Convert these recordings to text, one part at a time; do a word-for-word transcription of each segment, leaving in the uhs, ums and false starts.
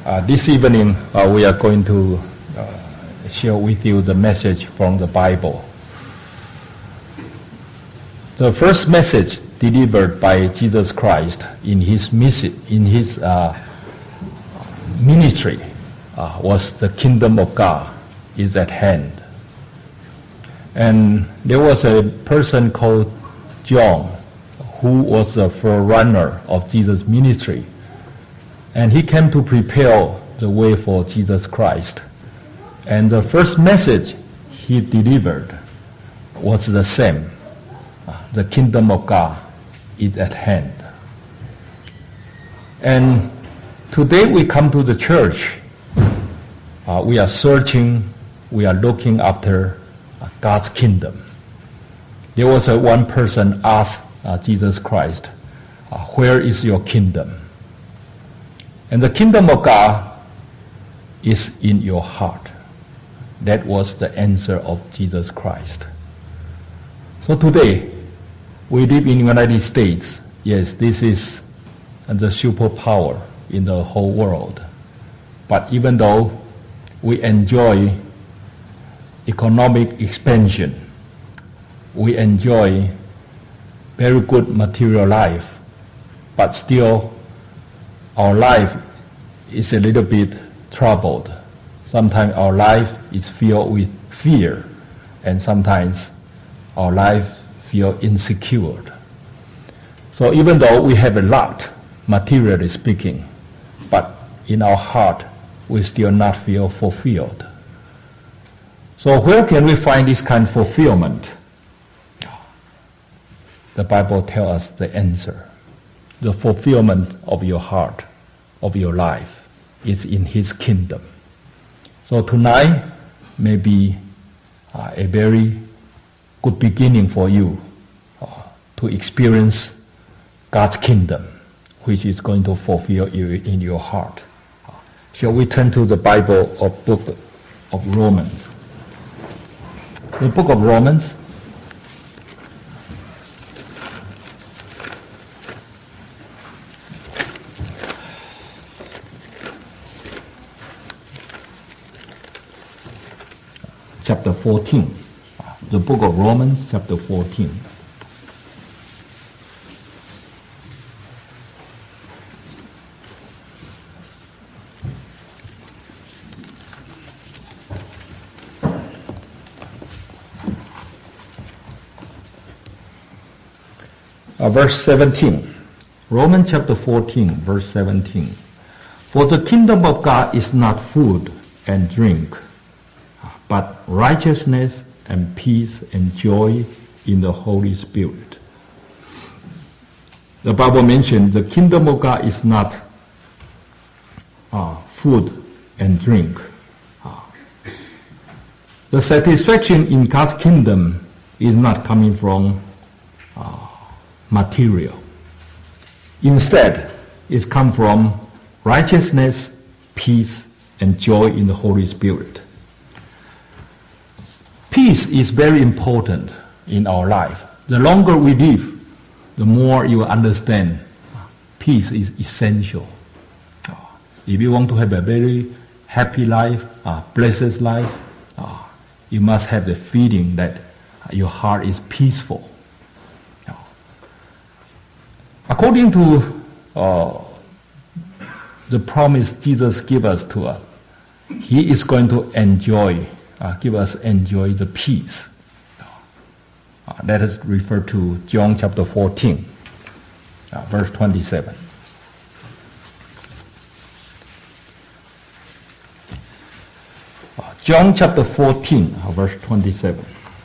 Uh, this evening, uh, we are going to uh, share with you the message from the Bible. The first message delivered by Jesus Christ in his, mission, in his uh, ministry uh, was the kingdom of God is at hand. And there was a person called John who was the forerunner of Jesus' ministry. And he came to prepare the way for Jesus Christ. And the first message he delivered was the same. The kingdom of God is at hand. And today we come to the church. Uh, we are searching, we are looking after uh, God's kingdom. There was a one person asked uh, Jesus Christ, uh, where is your kingdom? And the kingdom of God is in your heart. That was the answer of Jesus Christ. So today, we live in the United States. Yes, this is the superpower in the whole world. But even though we enjoy economic expansion, we enjoy very good material life, but still our life is a little bit troubled. Sometimes our life is filled with fear, and sometimes our life feels insecure. So even though we have a lot, materially speaking, but in our heart we still not feel fulfilled. So where can we find this kind of fulfillment? The Bible tells us the answer. The fulfillment of your heart, of your life, is in His kingdom. So tonight may be uh, a very good beginning for you uh, to experience God's kingdom, which is going to fulfill you in your heart. Uh, shall we turn to the Bible of book of Romans? The book of Romans, chapter fourteen. The book of Romans, chapter fourteen. Uh, verse seventeen. Romans chapter fourteen, verse seventeen. For the kingdom of God is not food and drink, but righteousness and peace and joy in the Holy Spirit. The Bible mentions the kingdom of God is not uh, food and drink. Uh, the satisfaction in God's kingdom is not coming from uh, material. Instead, it comes from righteousness, peace, and joy in the Holy Spirit. Peace is very important in our life. The longer we live, the more you understand peace is essential. If you want to have a very happy life, a blessed life, you must have the feeling that your heart is peaceful. According to uh, the promise Jesus gave us to us, He is going to enjoy Uh, give us enjoy the peace. Uh, let us refer to John chapter fourteen, uh, verse twenty-seven. Uh, John chapter fourteen, uh, verse twenty-seven.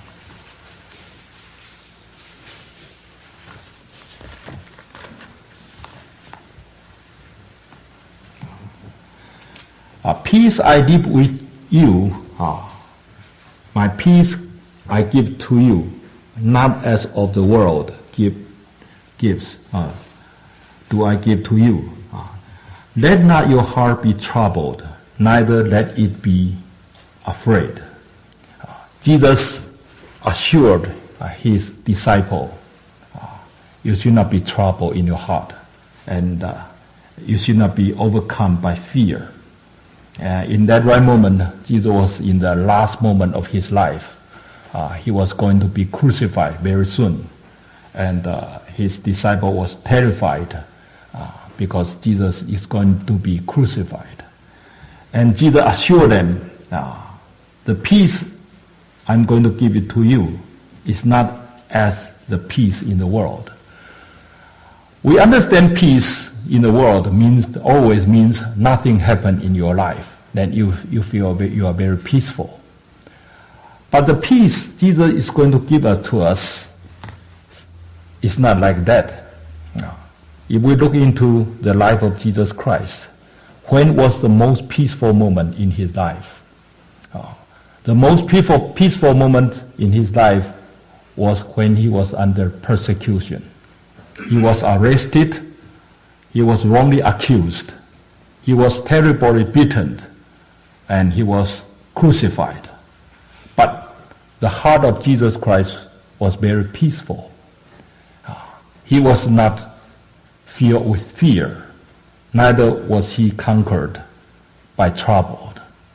Uh, peace I leave with you. Uh, My peace I give to you, not as of the world give, gives, uh, do I give to you. Uh, let not your heart be troubled, neither let it be afraid. Uh, Jesus assured uh, his disciple, uh, you should not be troubled in your heart, and uh, you should not be overcome by fear. Uh, in that right moment, Jesus was in the last moment of his life. Uh, he was going to be crucified very soon. And uh, his disciple was terrified uh, because Jesus is going to be crucified. And Jesus assured them, uh, the peace I'm going to give it to you is not as the peace in the world. We understand peace in the world means always means nothing happened in your life. Then you, you feel you are very peaceful. But the peace Jesus is going to give us to us is not like that. No. If we look into the life of Jesus Christ, when was the most peaceful moment in his life? Oh. The most peaceful, peaceful moment in his life was when he was under persecution. He was arrested. He was wrongly accused. He was terribly beaten. And he was crucified. But the heart of Jesus Christ was very peaceful. He was not filled with fear. Neither was he conquered by trouble.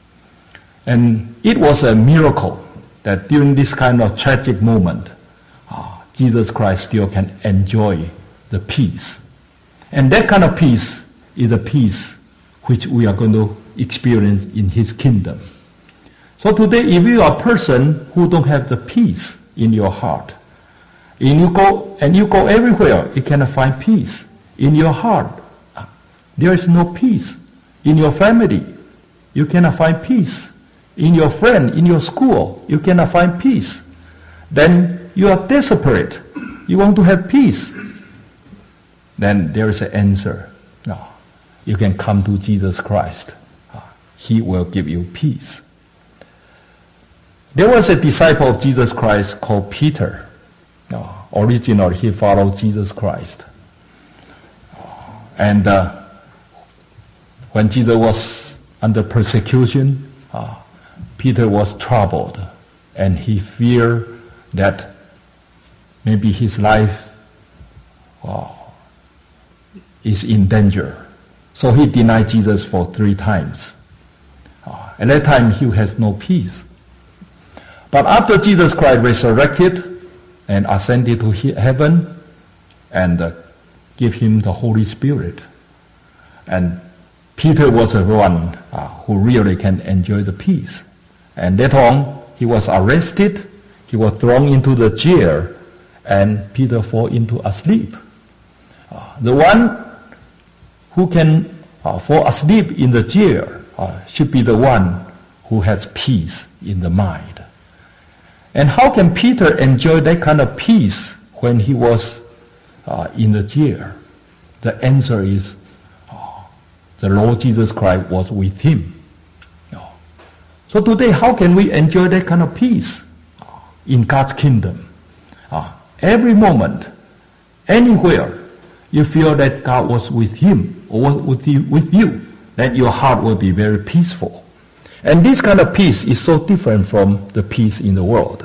And it was a miracle that during this kind of tragic moment, uh, Jesus Christ still can enjoy the peace. And that kind of peace is a peace which we are going to experience in his kingdom. So today, if you are a person who don't have the peace in your heart, and you go and you go everywhere, you cannot find peace in your heart. There is no peace in your family. You cannot find peace in your friend, in your school. You cannot find peace. Then you are desperate. You want to have peace. Then there is an answer. No, you can come to Jesus Christ. He will give you peace. There was a disciple of Jesus Christ called Peter. Uh, originally, he followed Jesus Christ. And uh, when Jesus was under persecution, uh, Peter was troubled. And he feared that maybe his life uh, is in danger. So he denied Jesus for three times. Uh, at that time, he has no peace. But after Jesus Christ resurrected and ascended to heaven and uh, give him the Holy Spirit, and Peter was the one uh, who really can enjoy the peace. And later on, he was arrested, he was thrown into the jail, and Peter fell into asleep. Uh, the one who can uh, fall asleep in the jail uh, should be the one who has peace in the mind. And how can Peter enjoy that kind of peace when he was uh, in the jail? The answer is uh, the Lord Jesus Christ was with him. Uh, so today, how can we enjoy that kind of peace uh, in God's kingdom? Uh, every moment, anywhere, you feel that God was with him or with you, with you, then your heart will be very peaceful. And this kind of peace is so different from the peace in the world.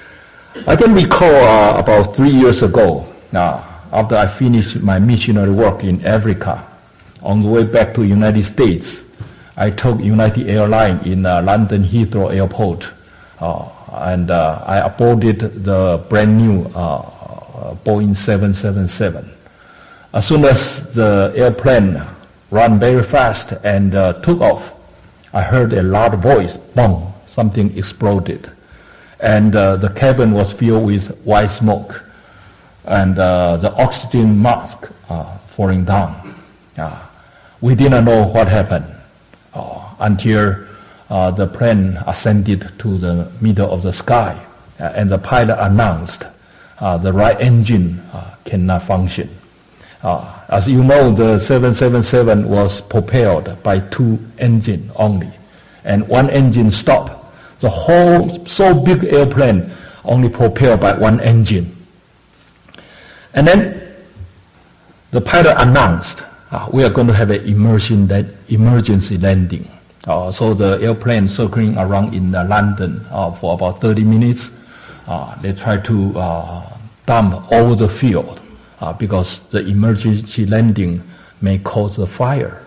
I can recall uh, about three years ago, uh, after I finished my missionary work in Africa, on the way back to the United States, I took United Airlines in uh, London Heathrow Airport, uh, and uh, I boarded the brand new uh, Boeing seven seven seven. As soon as the airplane ran very fast and uh, took off, I heard a loud voice, boom, something exploded. And uh, the cabin was filled with white smoke. And uh, the oxygen mask uh, falling down. Uh, we didn't know what happened uh, until uh, the plane ascended to the middle of the sky. Uh, and the pilot announced uh, the right engine uh, cannot function. Uh, as you know, the seven seven seven was propelled by two engines only, and one engine stopped. The whole so big airplane only propelled by one engine. And then the pilot announced, uh, we are going to have an emergency landing. Uh, so the airplane circling around in uh, London uh, for about thirty minutes. Uh, they tried to uh, dump all the fuel. Uh, because the emergency landing may cause a fire.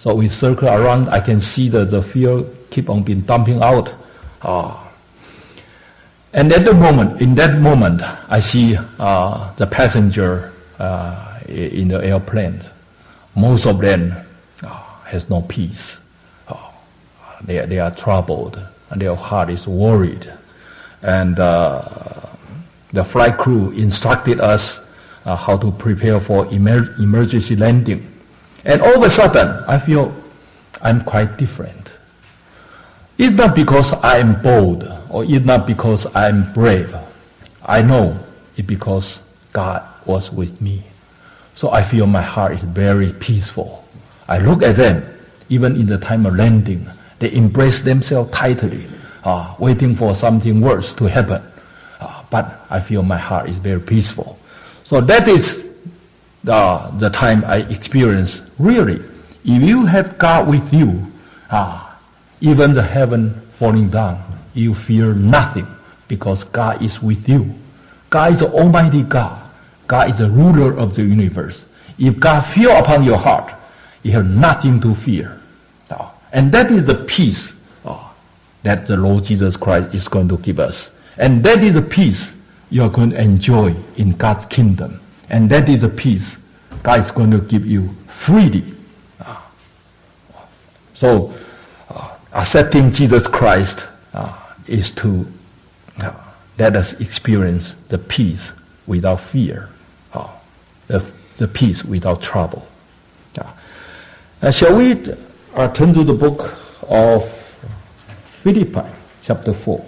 So we circle around, I can see that the fuel keep on being dumping out. Uh, and at the moment, in that moment, I see uh, the passenger uh, in the airplane. Most of them uh, has no peace. Uh, they, they are troubled, and their heart is worried. And uh, the flight crew instructed us uh, how to prepare for emer- emergency landing. And all of a sudden, I feel I'm quite different. It's not because I'm bold, or it's not because I'm brave. I know it's because God was with me. So I feel my heart is very peaceful. I look at them, even in the time of landing, they embrace themselves tightly, uh, waiting for something worse to happen. Uh, but I feel my heart is very peaceful. So that is the, the time I experience, really, if you have God with you, uh, even the heaven falling down, you fear nothing because God is with you. God is the Almighty God. God is the ruler of the universe. If God fell upon your heart, you have nothing to fear. Uh, and that is the peace uh, that the Lord Jesus Christ is going to give us. And that is the peace you are going to enjoy in God's kingdom. And that is the peace God is going to give you freely. Uh, so, uh, accepting Jesus Christ uh, is to uh, let us experience the peace without fear, uh, the, the peace without trouble. Uh, uh, shall we uh, turn to the book of Philippi, chapter four.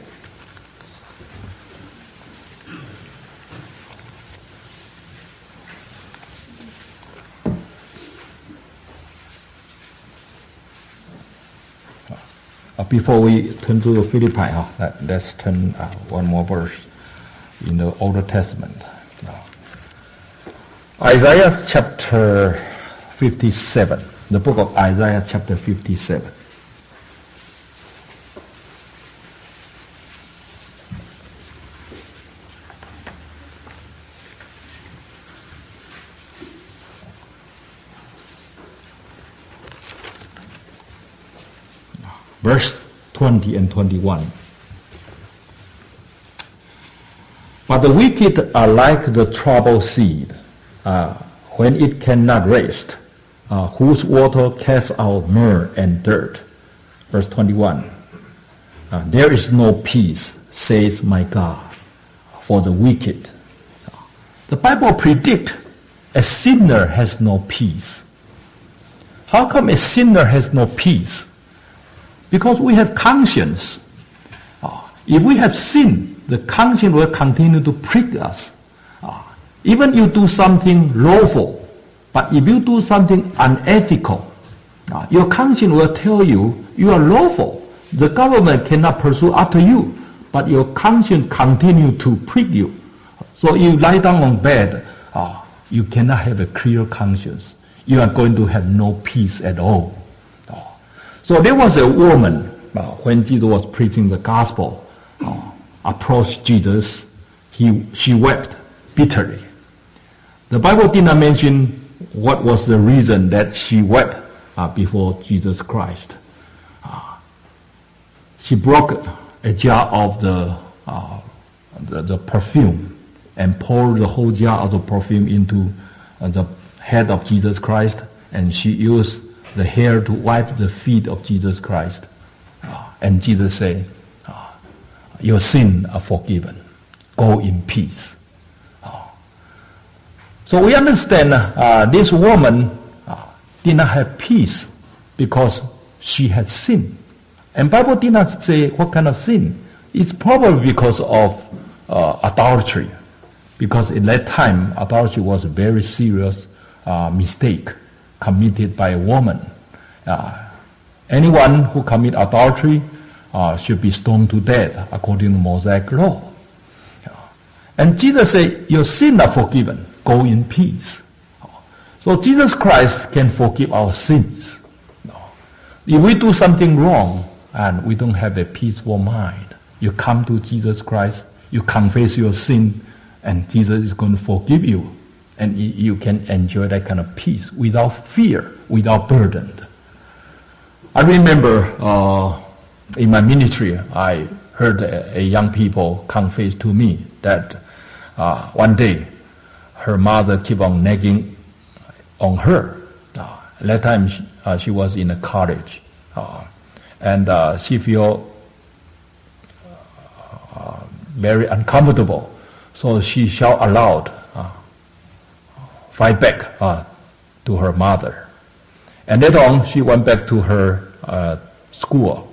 Uh, before we turn to the Philippi, uh, let, let's turn uh, one more verse in the Old Testament. Uh, Isaiah chapter fifty-seven, the book of Isaiah chapter fifty-seven. Verse twenty and twenty-one. But the wicked are like the troubled seed, uh, when it cannot rest, uh, whose water casts out myrrh and dirt. Verse twenty-one. Uh, there is no peace, says my God, for the wicked. The Bible predicts a sinner has no peace. How come a sinner has no peace? Because we have conscience. Uh, if we have sin, the conscience will continue to prick us. Uh, even you do something lawful, but if you do something unethical, uh, your conscience will tell you you are lawful. The government cannot pursue after you, but your conscience continue to prick you. So you lie down on bed, uh, you cannot have a clear conscience. You are going to have no peace at all. So there was a woman, uh, when Jesus was preaching the gospel, uh, approached Jesus. He, she wept bitterly. The Bible did not mention what was the reason that she wept uh, before Jesus Christ. Uh, she broke a jar of the, uh, the, the perfume and poured the whole jar of the perfume into uh, the head of Jesus Christ, and she used the hair to wipe the feet of Jesus Christ. Uh, and Jesus said, uh, your sins are forgiven. Go in peace. Uh, so we understand uh, this woman uh, did not have peace because she had sinned. And Bible did not say what kind of sin. It's probably because of uh, adultery. Because in that time, adultery was a very serious uh, mistake committed by a woman. Uh, anyone who commit adultery uh, should be stoned to death according to Mosaic law. Uh, and Jesus said, your sins are forgiven. Go in peace. Uh, so Jesus Christ can forgive our sins. Uh, if we do something wrong and we don't have a peaceful mind, you come to Jesus Christ, you confess your sin, and Jesus is going to forgive you. And you can enjoy that kind of peace without fear, without burden. I remember uh, in my ministry, I heard a, a young people confess to me that uh, one day her mother kept on nagging on her. Uh, at that time, she, uh, she was in a college, uh, and uh, she felt uh, very uncomfortable. So she shout aloud, uh, fight back uh, to her mother. And later on, she went back to her uh, school.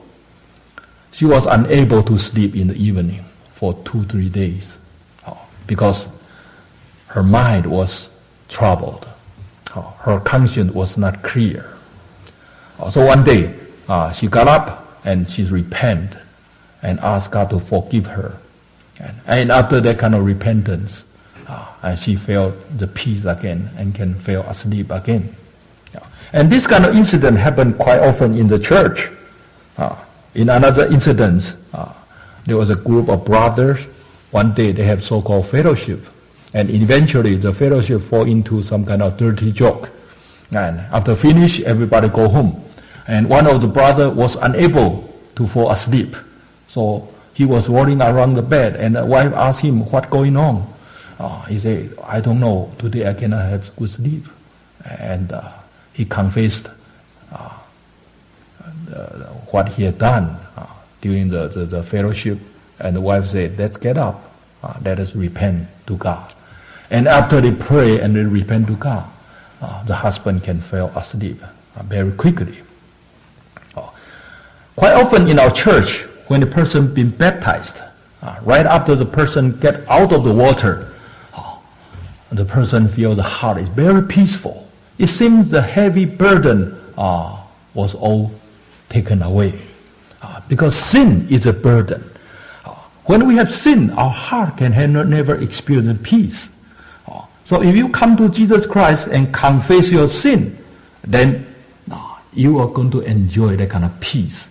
She was unable to sleep in the evening for two, three days uh, because her mind was troubled. Uh, her conscience was not clear. Uh, so one day, uh, she got up and she repented and asked God to forgive her. And, and after that kind of repentance, uh, and she felt the peace again and can fall asleep again. Uh, and this kind of incident happened quite often in the church. Uh, in another incident, uh, there was a group of brothers. One day they have so-called fellowship. And eventually the fellowship fall into some kind of dirty joke. And after finish, everybody go home. And one of the brothers was unable to fall asleep. So he was rolling around the bed, and the wife asked him, what's going on? Uh, he said, I don't know, today I cannot have good sleep. And uh, he confessed uh, the, what he had done uh, during the, the, the fellowship. And the wife said, let's get up, uh, let us repent to God. And after they pray and they repent to God, uh, the husband can fall asleep uh, very quickly. Uh, quite often in our church, when a person been baptized, uh, right after the person get out of the water, uh, the person feels the heart is very peaceful. It seems the heavy burden uh, was all taken away. Uh, because sin is a burden. Uh, when we have sin, our heart can have never experience peace. Uh, so if you come to Jesus Christ and confess your sin, then uh, you are going to enjoy that kind of peace.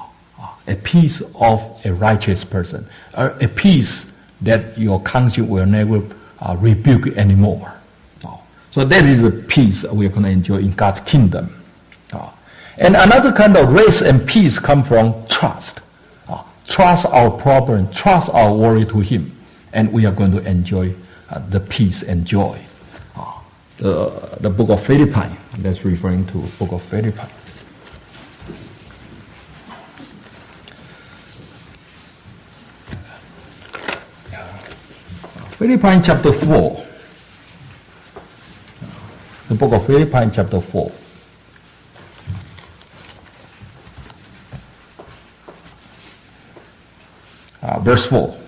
A peace of a righteous person, uh, a peace that your conscience will never uh, rebuke anymore. Uh, so that is a peace we are going to enjoy in God's kingdom. Uh, and another kind of rest and peace come from trust. Uh, trust our problem, trust our worry to Him, and we are going to enjoy uh, the peace and joy. Uh, the, the book of Philippi, that's referring to book of Philippi. Philippians chapter four. The book of Philippians chapter four. Uh, verse four.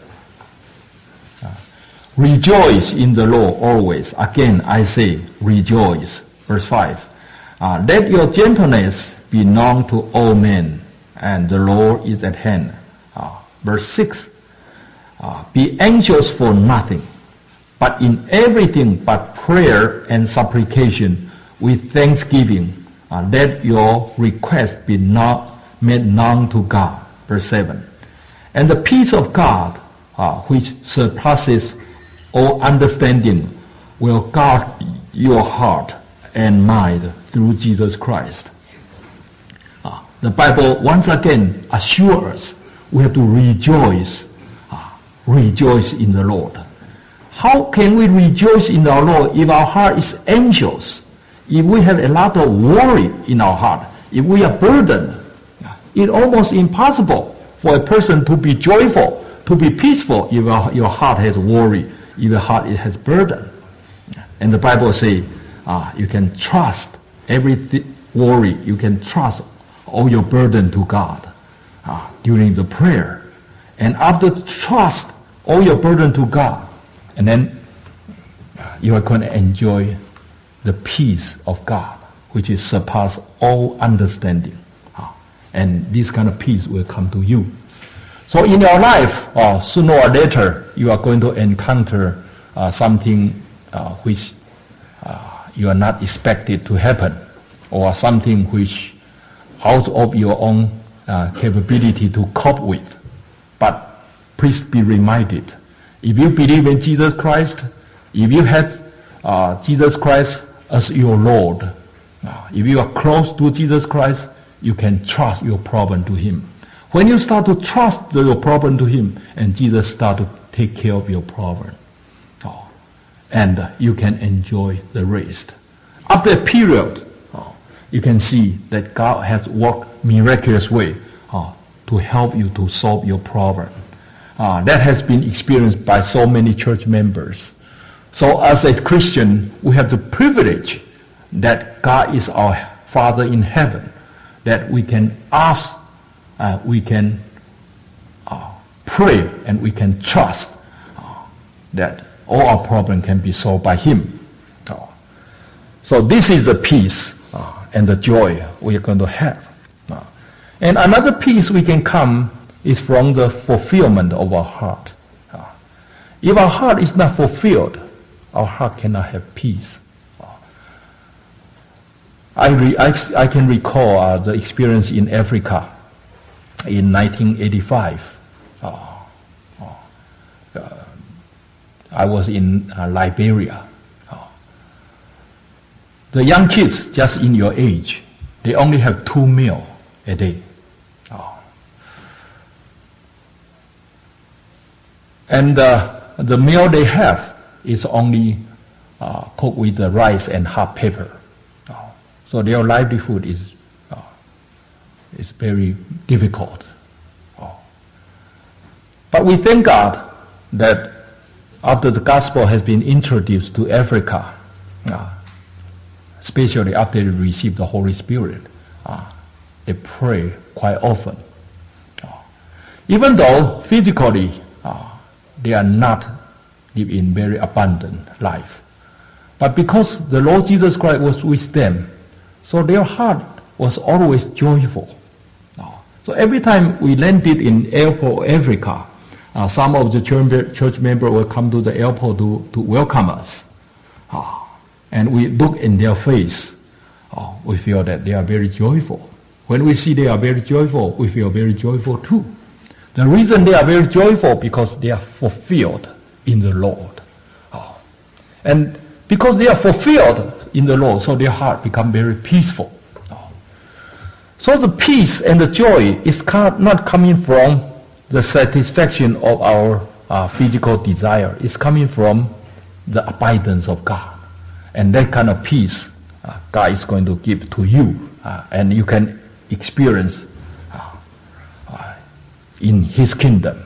Uh, rejoice in the Lord always. Again I say, rejoice. Verse five. Uh, let your gentleness be known to all men, and the Lord is at hand. Uh, verse six. Uh, be anxious for nothing, but in everything but prayer and supplication with thanksgiving, uh, let your request be not made known to God. Verse seven. And the peace of God, uh, which surpasses all understanding, will guard your heart and mind through Jesus Christ. Uh, the Bible once again assures us we have to rejoice Rejoice in the Lord. How can we rejoice in our Lord if our heart is anxious? If we have a lot of worry in our heart, if we are burdened, it's almost impossible for a person to be joyful, to be peaceful if your heart has worry, if your heart has burden. And the Bible says uh, you can trust every th- worry, you can trust all your burden to God uh, during the prayer. And after trust all your burden to God, and then you are going to enjoy the peace of God, which is surpass all understanding. And this kind of peace will come to you. So in your life, uh, sooner or later, you are going to encounter uh, something uh, which uh, you are not expected to happen, or something which out of your own uh, capability to cope with. But please be reminded, if you believe in Jesus Christ, if you had uh, Jesus Christ as your Lord, uh, if you are close to Jesus Christ, you can trust your problem to Him. When you start to trust your problem to Him, and Jesus start to take care of your problem, oh, and uh, you can enjoy the rest. After a period, oh, you can see that God has worked miraculous way oh, to help you to solve your problem. Uh, that has been experienced by so many church members. So as a Christian, we have the privilege that God is our Father in heaven, that we can ask, uh, we can uh, pray, and we can trust uh, that all our problems can be solved by Him. Uh, so this is the peace uh, and the joy we are going to have. Uh, and another peace we can come is from the fulfillment of our heart. Uh, if our heart is not fulfilled, our heart cannot have peace. Uh, I, re, I, I can recall uh, the experience in Africa in nineteen eighty-five. Uh, uh, I was in uh, Liberia. Uh, the young kids just in your age, they only have two meals a day. Uh, and uh, the meal they have is only uh, cooked with the rice and hot pepper. Uh, so their livelihood is uh, is very difficult. Uh, but we thank God that after the gospel has been introduced to Africa, uh, especially after they receive the Holy Spirit, uh, they pray quite often. Uh, even though physically uh, they are not live in very abundant life, but because the Lord Jesus Christ was with them, so their heart was always joyful. Uh, so every time we landed in airport Africa, uh, some of the church, church members will come to the airport to, to welcome us. Uh, and we look in their face, uh, we feel that they are very joyful. When we see they are very joyful, we feel very joyful too. The reason they are very joyful because they are fulfilled in the Lord. Oh. And because they are fulfilled in the Lord, so their heart become very peaceful. Oh. So the peace and the joy is not coming from the satisfaction of our uh, physical desire. It's coming from the abundance of God. And that kind of peace uh, God is going to give to you. Uh, and you can experience uh, uh, in His kingdom.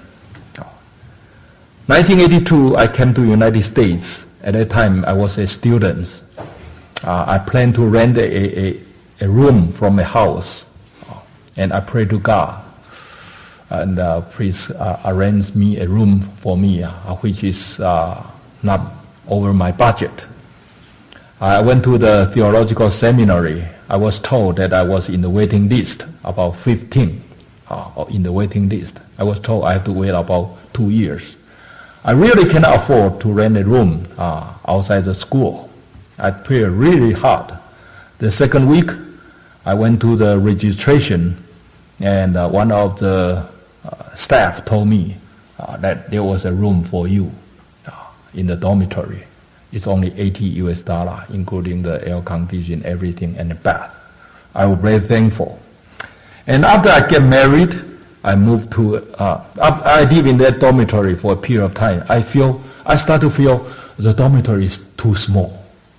nineteen eighty-two, I came to United States. At that time, I was a student. Uh, I planned to rent a, a, a room from a house. Uh, and I prayed to God. And uh, please uh, arrange me a room for me, uh, which is uh, not over my budget. I went to the theological seminary. I was told that I was in the waiting list, about fifteen uh, in the waiting list. I was told I have to wait about two years. I really cannot afford to rent a room uh, outside the school. I prayed really hard. The second week, I went to the registration, and uh, one of the uh, staff told me uh, that there was a room for you uh, in the dormitory. It's only eighty U S dollar, including the air condition, everything, and the bath. I was very thankful. And after I get married, I moved to, uh, I live in that dormitory for a period of time. I feel, I start to feel the dormitory is too small.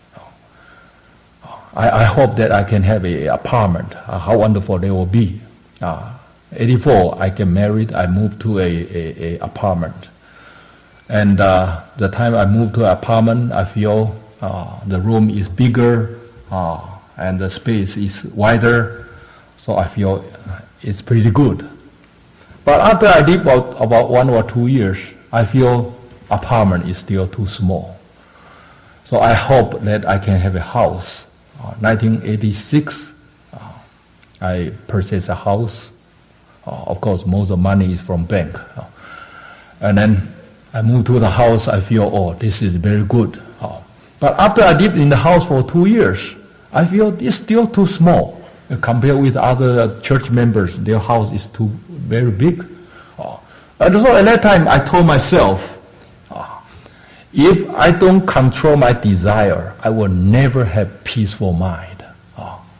I, I hope that I can have an apartment. Uh, how wonderful they will be. Uh, eighty-four, I get married, I moved to a, a, a apartment. And uh, the time I moved to an apartment, I feel uh, the room is bigger uh, and the space is wider. So I feel it's pretty good. But after I live about, about one or two years, I feel apartment is still too small. So I hope that I can have a house. Uh, nineteen eighty-six, uh, I purchased a house. Uh, of course, most of the money is from bank. Uh, and then I moved to the house. I feel, oh, this is very good. Uh, but after I lived in the house for two years, I feel it's still too small. Uh, compared with other church members, their house is too very big. Uh, and so at that time, I told myself, uh, if I don't control my desire, I will never have peaceful mind. Uh,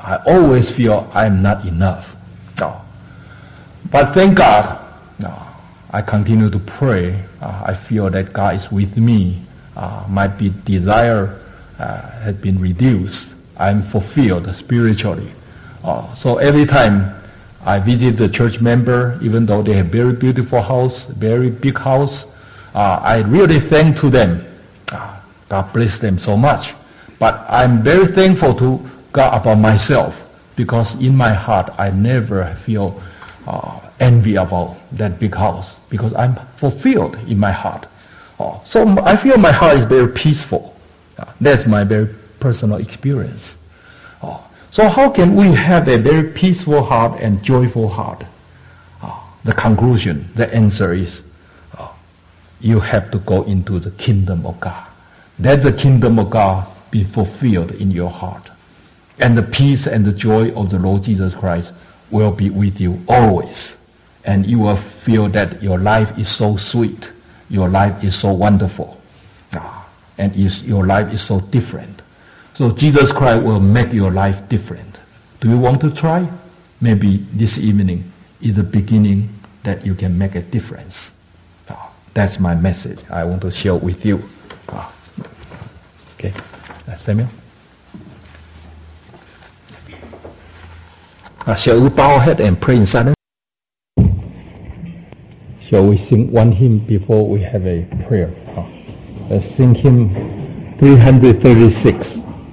I always feel I'm not enough. No. But thank God, no, I continue to pray. Uh, I feel that God is with me. Uh, my be desire uh, has been reduced. I'm fulfilled spiritually. Uh, so every time I visit the church member, even though they have very beautiful house, very big house, uh, I really thank to them. Uh, God bless them so much. But I'm very thankful to God about myself, because in my heart I never feel uh, envy about that big house, because I'm fulfilled in my heart. Uh, so I feel my heart is very peaceful. Uh, that's my very personal experience. Uh, so how can we have a very peaceful heart and joyful heart? Uh, the conclusion, the answer is, uh, you have to go into the kingdom of God. Let the kingdom of God be fulfilled in your heart. And the peace and the joy of the Lord Jesus Christ will be with you always. And you will feel that your life is so sweet. Your life is so wonderful. Ah, and is, your life is so different. So Jesus Christ will make your life different. Do you want to try? Maybe this evening is the beginning that you can make a difference. Ah, that's my message I want to share with you. Ah, okay, uh, Samuel? Uh, shall we bow our head and pray in silence? Shall we sing one hymn before we have a prayer? Uh, let's sing hymn three thirty-six.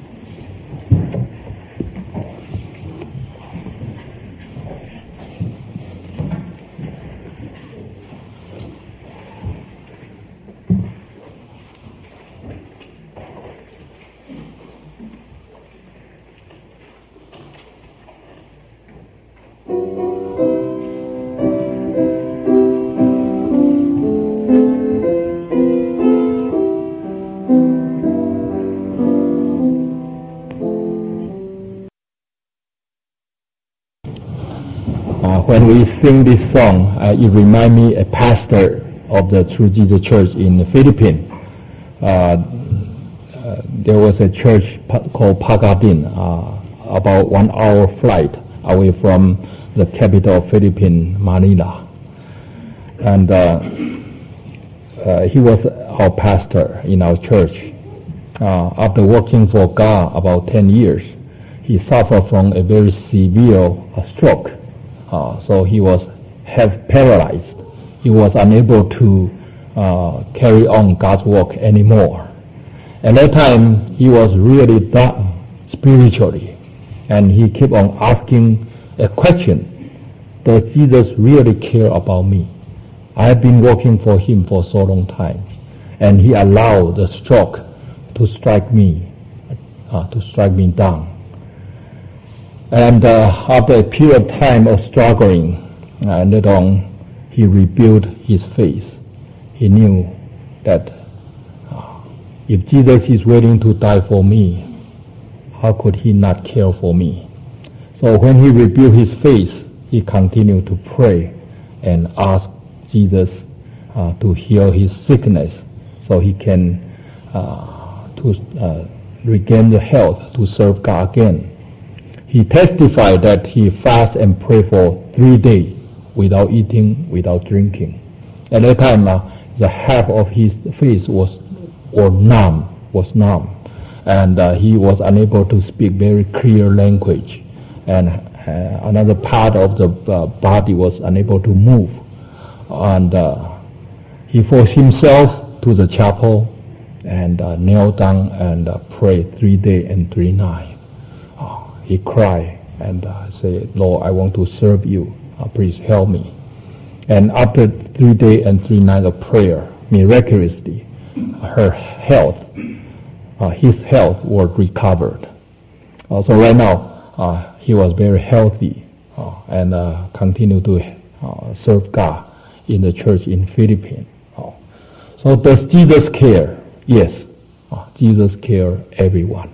When we sing this song, uh, it reminds me a pastor of the True Jesus Church in the Philippines. Uh, uh, there was a church called Pagadin, uh, about one hour flight away from the capital of Philippines, Manila. And uh, uh, he was our pastor in our church. Uh, after working for God about ten years, he suffered from a very severe uh, stroke. Uh, so he was half paralyzed. He was unable to uh, carry on God's work anymore. At that time, he was really down spiritually, and he kept on asking a question: does Jesus really care about me? I have been working for him for so long time, and he allowed the stroke to strike me, uh, to strike me down. And uh, after a period of time of struggling, uh, later on, he rebuilt his faith. He knew that uh, if Jesus is willing to die for me, how could he not care for me? So when he rebuilt his faith, he continued to pray and ask Jesus uh, to heal his sickness, so he can uh, to uh, regain the health to serve God again. He testified that he fasted and prayed for three days without eating, without drinking. At that time, uh, the half of his face was or numb, was numb, and uh, he was unable to speak very clear language, and uh, another part of the uh, body was unable to move. And uh, he forced himself to the chapel and uh, knelt down and uh, prayed three days and three nights. He cried and uh, said, "Lord, I want to serve you. Uh, please help me." And after three days and three nights of prayer, miraculously, her health, uh, his health was recovered. Uh, so right now, uh, he was very healthy uh, and uh, continued to uh, serve God in the church in Philippines. Uh, so does Jesus care? Yes, uh, Jesus cares everyone.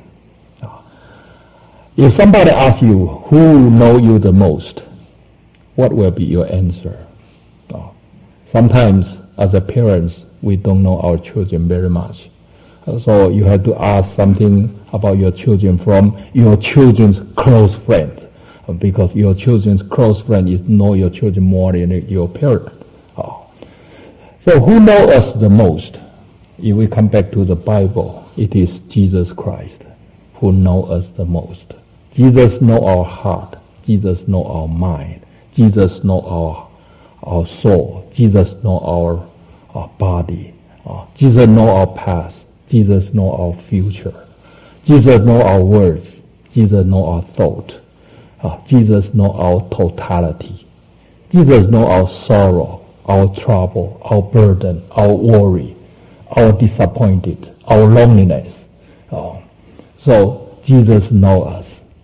If somebody asks you, who know you the most, what will be your answer? Oh. Sometimes, as a parents, we don't know our children very much. So you have to ask something about your children from your children's close friend, because your children's close friend is know your children more than your parent. Oh. So who knows us the most? If we come back to the Bible, it is Jesus Christ who knows us the most. Jesus knows our heart. Jesus knows our mind. Jesus knows our our soul. Jesus knows our, our body. Uh, Jesus knows our past. Jesus knows our future. Jesus knows our words. Jesus knows our thought. Uh, Jesus knows our totality. Jesus knows our sorrow, our trouble, our burden, our worry, our disappointed, our loneliness. Uh, so Jesus knows us.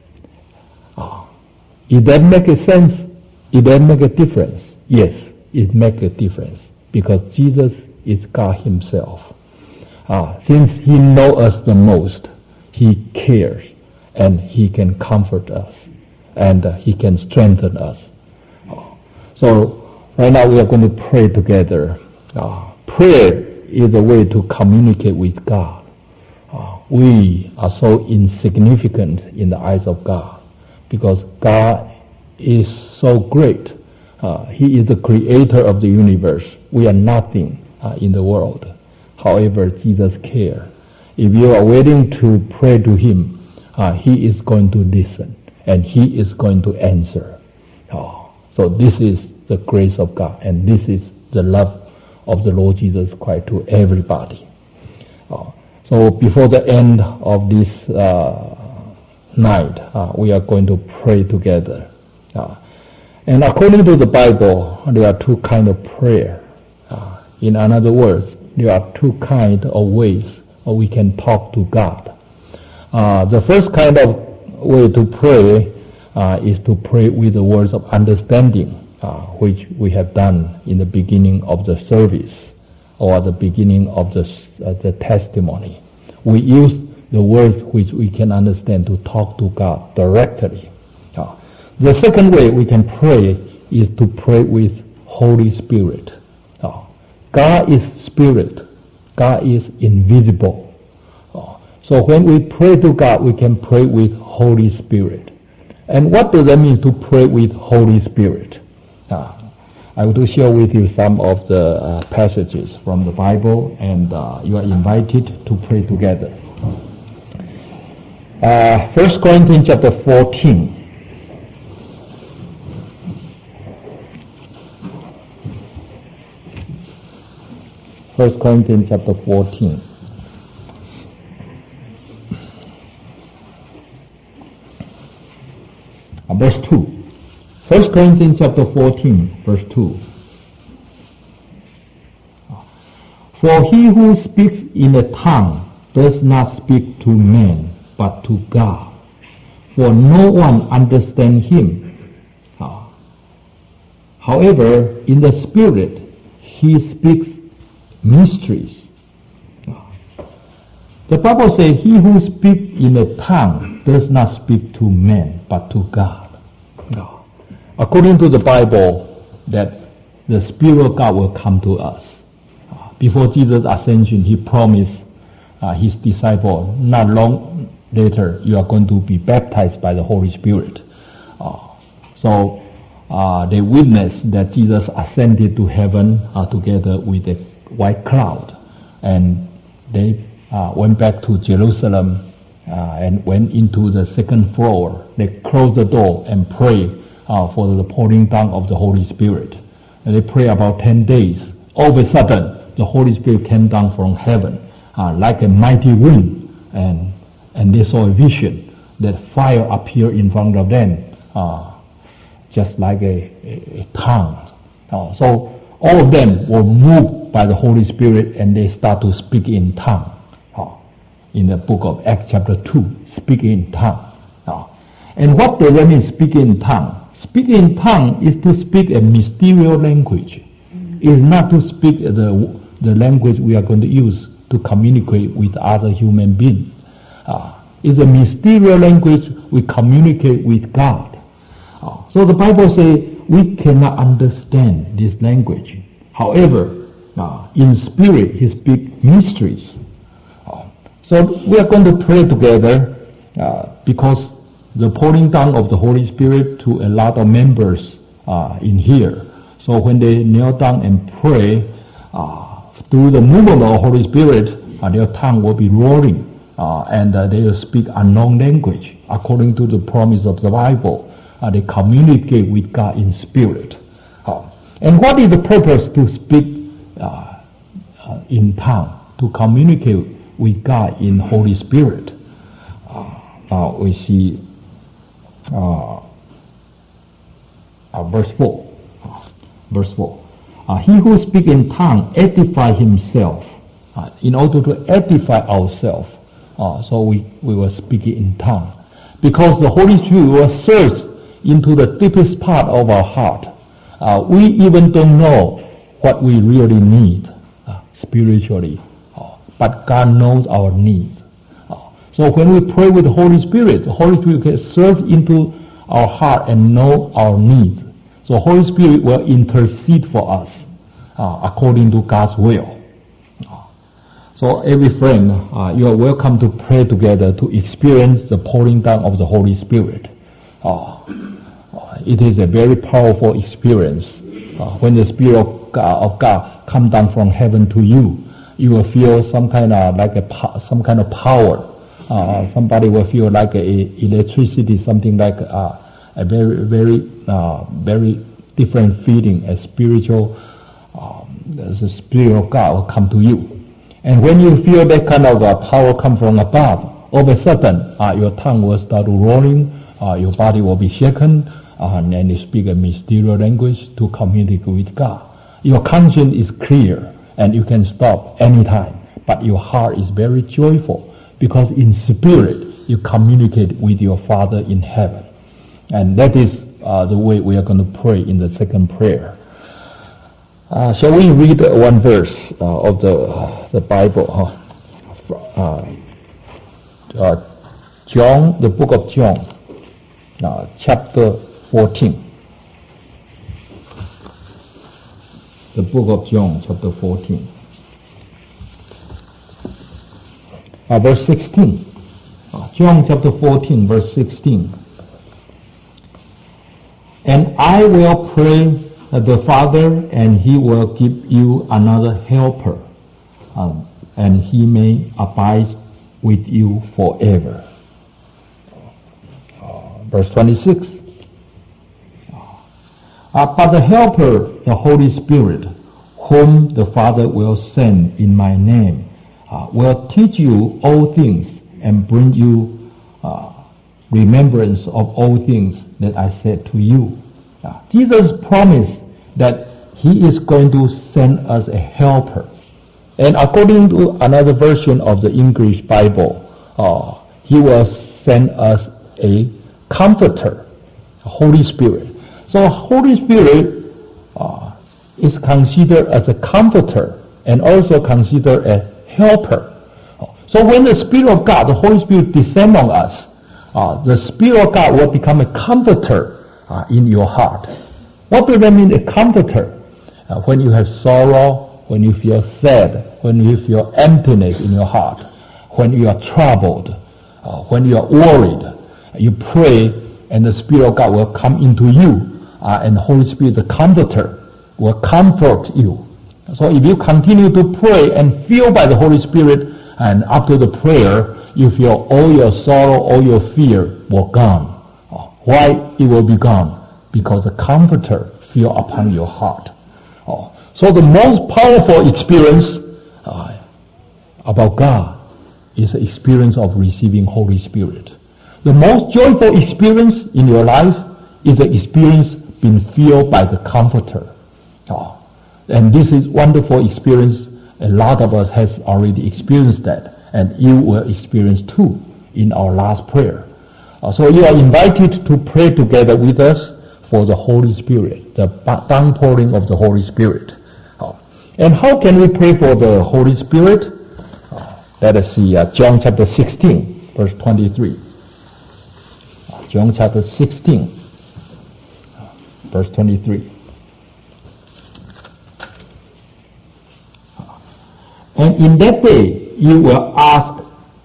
Uh, if that make a sense, if that make a difference, yes, it makes a difference, because Jesus is God himself. Uh, since he knows us the most, he cares, and he can comfort us, and uh, he can strengthen us. Uh, so right now we are going to pray together. Uh, prayer is a way to communicate with God. Uh, we are so insignificant in the eyes of God, because God is so great. Uh, he is the creator of the universe. We are nothing uh, in the world. However, Jesus cares. If you are waiting to pray to him, uh, he is going to listen, and he is going to answer. Uh, so this is the grace of God, and this is the love of the Lord Jesus Christ to everybody. Uh, so before the end of this uh, night, uh, we are going to pray together. Uh, and according to the Bible, there are two kinds of prayer. Uh, in other words, there are two kinds of ways we can talk to God. Uh, the first kind of way to pray uh, is to pray with the words of understanding, uh, which we have done in the beginning of the service or the beginning of the, uh, the testimony. We use the words which we can understand to talk to God directly. Uh, the second way we can pray is to pray with Holy Spirit. Uh, God is Spirit. God is invisible. Uh, so when we pray to God, we can pray with Holy Spirit. And what does that mean to pray with Holy Spirit? Uh, I will share with you some of the uh, passages from the Bible, and uh, you are invited to pray together. Uh, First Corinthians chapter fourteen. First Corinthians chapter fourteen. Uh, verse two. First Corinthians chapter fourteen, verse two. For he who speaks in a tongue does not speak to men, but to God. For no one understands him. Uh, however, in the Spirit, he speaks mysteries. The Bible says, he who speaks in a tongue does not speak to men, but to God. According to the Bible, that the Spirit of God will come to us. Before Jesus' ascension, he promised uh, his disciples, not long later, you are going to be baptized by the Holy Spirit. Uh, so uh, they witnessed that Jesus ascended to heaven uh, together with a white cloud, and they uh, went back to Jerusalem uh, and went into the second floor. They closed the door and prayed uh, for the pouring down of the Holy Spirit. And they prayed about ten days. All of a sudden, the Holy Spirit came down from heaven uh, like a mighty wind, and and they saw a vision that fire appeared in front of them, uh, just like a, a, a tongue. Uh, so all of them were moved by the Holy Spirit, and they start to speak in tongue. Uh, in the book of Acts chapter two, speak in tongue. Uh, and what does that mean, speak in tongue? Speak in tongue is to speak a mysterious language. It's not to speak the, the language we are going to use to communicate with other human beings. Uh, it's a mysterious language we communicate with God. Uh, so the Bible says we cannot understand this language. However, uh, in spirit he speaks mysteries. Uh, So we are going to pray together uh, because the pouring down of the Holy Spirit to a lot of members uh, in here. So when they kneel down and pray, uh, through the movement of the Holy Spirit, uh, their tongue will be roaring, uh, and uh, they will speak unknown language. According to the promise of the Bible, uh, they communicate with God in spirit. Uh, and what is the purpose to speak uh, uh, in tongue? To communicate with God in Holy Spirit. Uh, now we see uh, uh, verse four. Uh, verse four. Uh, he who speaks in tongue edify himself. Uh, in order to edify ourselves, uh, so we, we will speak in tongue. Because the Holy Spirit will search into the deepest part of our heart. Uh, we even don't know what we really need uh, spiritually. Uh, but God knows our needs. Uh, so when we pray with the Holy Spirit, the Holy Spirit can search into our heart and know our needs. So Holy Spirit will intercede for us uh, according to God's will. So every friend, uh, you are welcome to pray together to experience the pouring down of the Holy Spirit. Uh, uh, it is a very powerful experience. Uh, when the Spirit of God, of God comes down from heaven to you, you will feel some kind of like a some kind of power. Uh, somebody will feel like a, a electricity, something like uh, a very very uh, very different feeling. A spiritual, um, the Spirit of God will come to you. And when you feel that kind of uh, power come from above, all of a sudden uh, your tongue will start rolling, uh, your body will be shaken, uh, and then you speak a mysterious language to communicate with God. Your conscience is clear, and you can stop anytime. But your heart is very joyful, because in spirit you communicate with your Father in heaven. And that is uh, the way we are going to pray in the second prayer. Uh, shall we read one verse uh, of the uh, the Bible? Huh? Uh, uh, John, the book of John, uh, chapter fourteen. The book of John, chapter fourteen. Uh, verse sixteen. Uh, John chapter fourteen, verse sixteen. And I will pray the Father, and he will give you another helper, um, and he may abide with you forever. Uh, verse twenty-six. Uh, but the helper, the Holy Spirit, whom the Father will send in my name, uh, will teach you all things and bring you uh, remembrance of all things that I said to you. Uh, Jesus promised that he is going to send us a helper. And according to another version of the English Bible, uh, he will send us a comforter, the Holy Spirit. So Holy Spirit uh, is considered as a comforter and also considered a helper. So when the Spirit of God, the Holy Spirit, descends on us, uh, the Spirit of God will become a comforter uh, in your heart. What does that mean, a comforter? Uh, when you have sorrow, when you feel sad, when you feel emptiness in your heart, when you are troubled, uh, when you are worried, you pray and the Spirit of God will come into you, uh, and the Holy Spirit, the comforter, will comfort you. So if you continue to pray and feel by the Holy Spirit, and after the prayer, you feel all your sorrow, all your fear will gone. Uh, why it will be gone? Because the comforter fell upon your heart. Oh. So the most powerful experience uh, about God is the experience of receiving Holy Spirit. The most joyful experience in your life is the experience being filled by the comforter. Oh. And this is wonderful experience. A lot of us has already experienced that, and you will experience too in our last prayer. Uh, so you are invited to pray together with us for the Holy Spirit, the downpouring of the Holy Spirit. Oh. And how can we pray for the Holy Spirit? Oh. Let us see uh, John chapter sixteen, verse twenty-three. Uh, John chapter sixteen, verse twenty-three. And in that day you will ask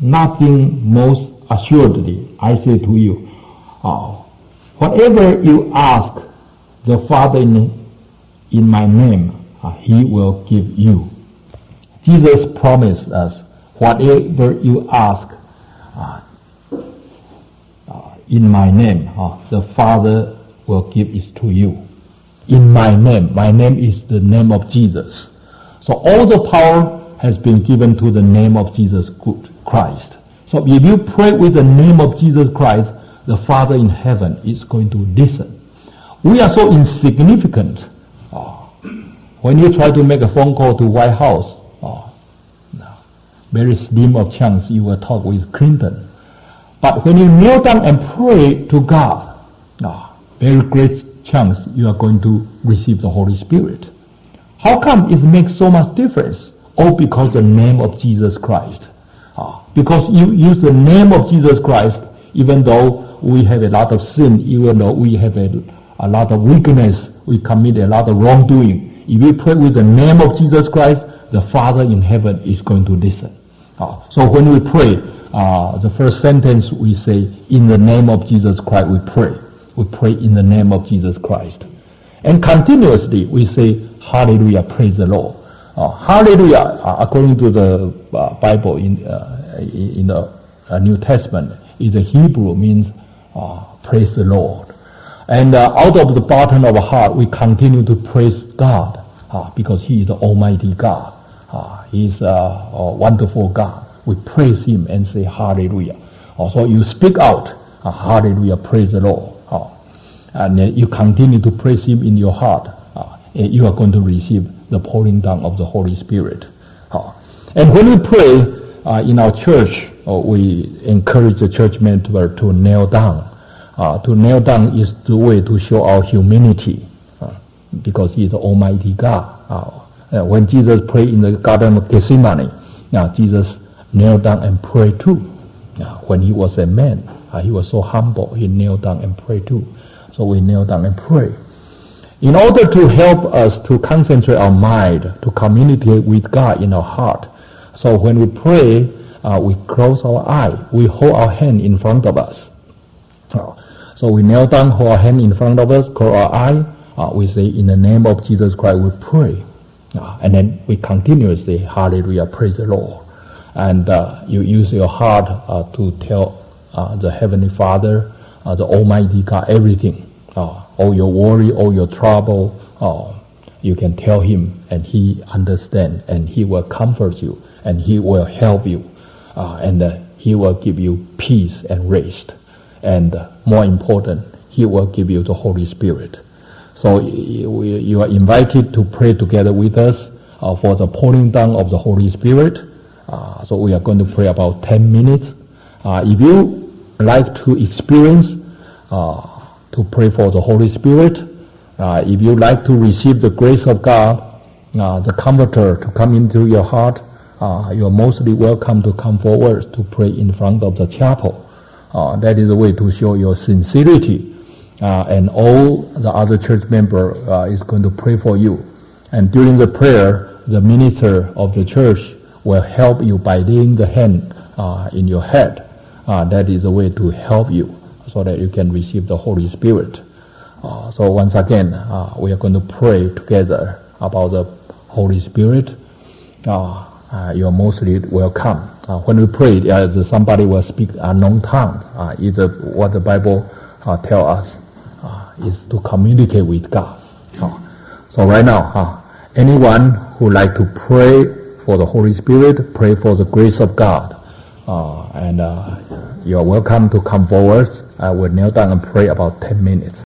nothing most assuredly, I say to you, uh, whatever you ask the Father in, in my name, uh, He will give you. Jesus promised us, whatever you ask uh, uh, in my name, uh, the Father will give it to you. In my name. My name is the name of Jesus. So all the power has been given to the name of Jesus Christ. So if you pray with the name of Jesus Christ, the Father in heaven is going to listen. We are so insignificant. Oh, when you try to make a phone call to White House, oh, no, very slim of chance you will talk with Clinton. But when you kneel down and pray to God, oh, very great chance you are going to receive the Holy Spirit. How come it makes so much difference? All because the name of Jesus Christ. Uh, because you use the name of Jesus Christ, even though we have a lot of sin, even though we have a, a lot of weakness, we commit a lot of wrongdoing. If we pray with the name of Jesus Christ, the Father in heaven is going to listen. Uh, so when we pray, uh, the first sentence we say, in the name of Jesus Christ we pray. We pray in the name of Jesus Christ. And continuously we say, hallelujah, praise the Lord. Uh, hallelujah, uh, according to the uh, Bible in uh, in the uh, New Testament, is the Hebrew, means uh, praise the Lord. And uh, out of the bottom of our heart, we continue to praise God uh, because He is the Almighty God. Uh, he is uh, a wonderful God. We praise Him and say hallelujah. Uh, so you speak out, uh, hallelujah, praise the Lord. Uh, and uh, you continue to praise Him in your heart. Uh, you are going to receive the pouring down of the Holy Spirit. Uh, and when we pray uh, in our church, uh, we encourage the church member to kneel down. Uh, to kneel down is the way to show our humility, uh, because He is the Almighty God. Uh, uh, when Jesus prayed in the Garden of Gethsemane, now Jesus knelt down and prayed too. Uh, when He was a man, uh, He was so humble, He knelt down and prayed too. So we kneel down and pray. In order to help us to concentrate our mind, to communicate with God in our heart. So when we pray, uh, we close our eye. We hold our hand in front of us. So, so we kneel down, hold our hand in front of us, close our eye. Uh, we say, in the name of Jesus Christ, we pray. Uh, and then we continuously, hallelujah, praise the Lord. And uh, you use your heart uh, to tell uh, the Heavenly Father, uh, the Almighty God, everything. Uh, all your worry, all your trouble, uh, you can tell Him, and He understands, and He will comfort you, and He will help you, uh, and uh, He will give you peace and rest. And uh, more important, He will give you the Holy Spirit. So you, you are invited to pray together with us uh, for the pouring down of the Holy Spirit. Uh, so we are going to pray about ten minutes. Uh, if you like to experience uh, to pray for the Holy Spirit, uh, if you like to receive the grace of God, uh, the Comforter to come into your heart, uh, you are mostly welcome to come forward to pray in front of the chapel. Uh, that is a way to show your sincerity. Uh, and all the other church member uh, is going to pray for you. And during the prayer, the minister of the church will help you by laying the hand uh, in your head. Uh, that is a way to help you, so that you can receive the Holy Spirit. Uh, so once again, uh, we are going to pray together about the Holy Spirit. Uh, uh, you are mostly welcome. Uh, when we pray, uh, somebody will speak unknown tongues. Uh, is uh, what the Bible uh, tells us uh, is to communicate with God. Uh, so right now, uh, anyone who like to pray for the Holy Spirit, pray for the grace of God, uh, and uh, you are welcome to come forward. I will kneel down and pray about ten minutes.